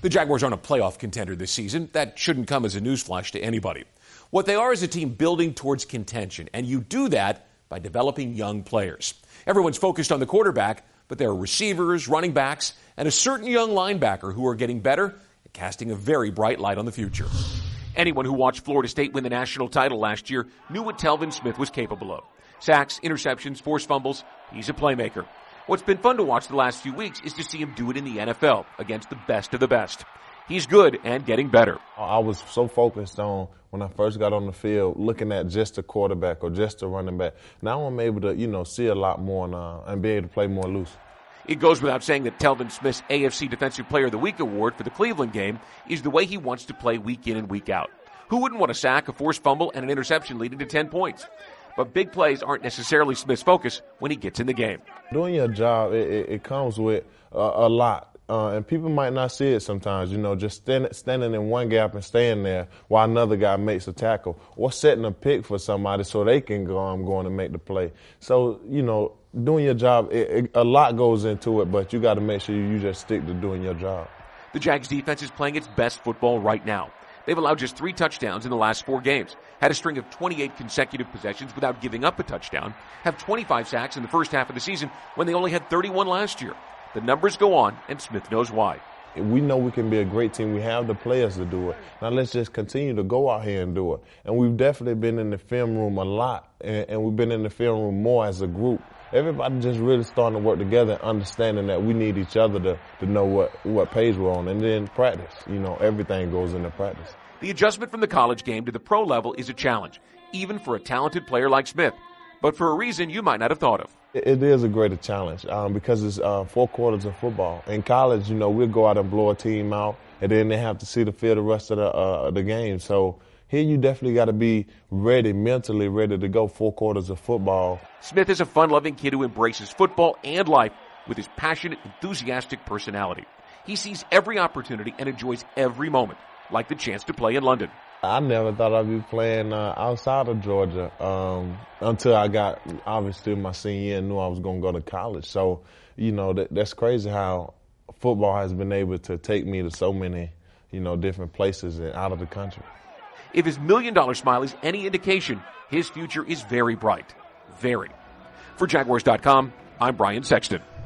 The Jaguars aren't a playoff contender this season. That shouldn't come as a newsflash to anybody. What they are is a team building towards contention, and you do that by developing young players. Everyone's focused on the quarterback, but there are receivers, running backs, and a certain young linebacker who are getting better and casting a very bright light on the future. Anyone who watched Florida State win the national title last year knew what Telvin Smith was capable of. Sacks, interceptions, forced fumbles, he's a playmaker. What's been fun to watch the last few weeks is to see him do it in the NFL against the best of the best. He's good and getting better. I was so focused on, when I first got on the field, looking at just a quarterback or just a running back. Now I'm able to, see a lot more and be able to play more loose. It goes without saying that Telvin Smith's AFC Defensive Player of the Week award for the Cleveland game is the way he wants to play week in and week out. Who wouldn't want a sack, a forced fumble, and an interception leading to 10 points? But big plays aren't necessarily Smith's focus when he gets in the game. Doing your job, it comes with a lot. And people might not see it sometimes, just standing in one gap and staying there while another guy makes a tackle, or setting a pick for somebody so they can go and make the play. So, doing your job, a lot goes into it, but you got to make sure you just stick to doing your job. The Jags defense is playing its best football right now. They've allowed just 3 touchdowns in the last 4 games, had a string of 28 consecutive possessions without giving up a touchdown, have 25 sacks in the first half of the season when they only had 31 last year. The numbers go on, and Smith knows why. We know we can be a great team. We have the players to do it. Now let's just continue to go out here and do it. And we've definitely been in the film room a lot, and we've been in the film room more as a group. Everybody just really starting to work together, understanding that we need each other to know what page we're on. And then practice. Everything goes into practice. The adjustment from the college game to the pro level is a challenge, even for a talented player like Smith, but for a reason you might not have thought of. It is a greater challenge because it's 4 quarters of football. In college, we'll go out and blow a team out, and then they have to see the field the rest of the game. So here you definitely got to be ready, mentally ready to go 4 quarters of football. Smith is a fun-loving kid who embraces football and life with his passionate, enthusiastic personality. He sees every opportunity and enjoys every moment, like the chance to play in London. I never thought I'd be playing outside of Georgia until I got, obviously, my senior year and knew I was going to go to college. So, that's crazy how football has been able to take me to so many, different places and out of the country. If his $1 million smile is any indication, his future is very bright. Very. For Jaguars.com, I'm Brian Sexton.